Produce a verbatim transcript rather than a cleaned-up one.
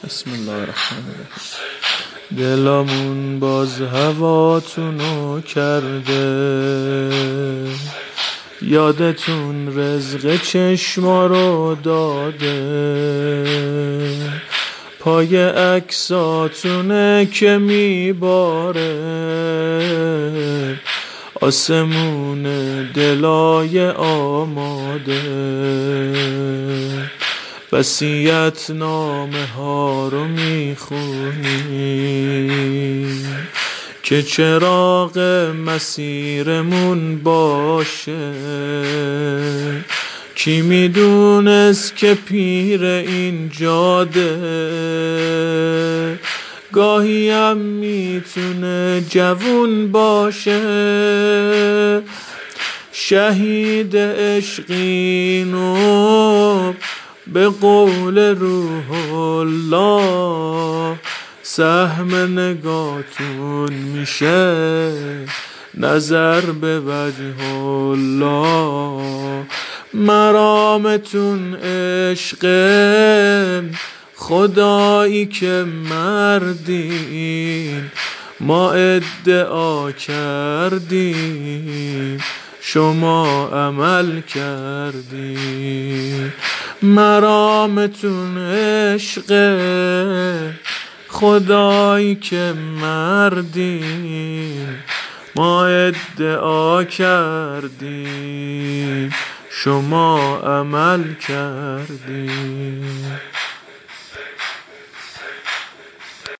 بسم الله الرحمن الرحیم. دلمون باز هواتونو کرده، یادتون رزق چشما رو داده، پای عکساتونه که میباره، آسمون دلای آماده، وصیت نامه ها رو میخونیم که چراغ مسیرمون باشه. کی میدونست که پیر این جاده گاهی هم میتونه جوون باشه. شهید عشقینو به قول روح الله سهم نگاتون میشه نظر به وجه الله. مرامتون عشق خدایی که مردین، ما ادعا کردیم شما عمل کردین. مرامتون عشق خدایی که مردین، ما ادعا کردیم شما عمل کردین.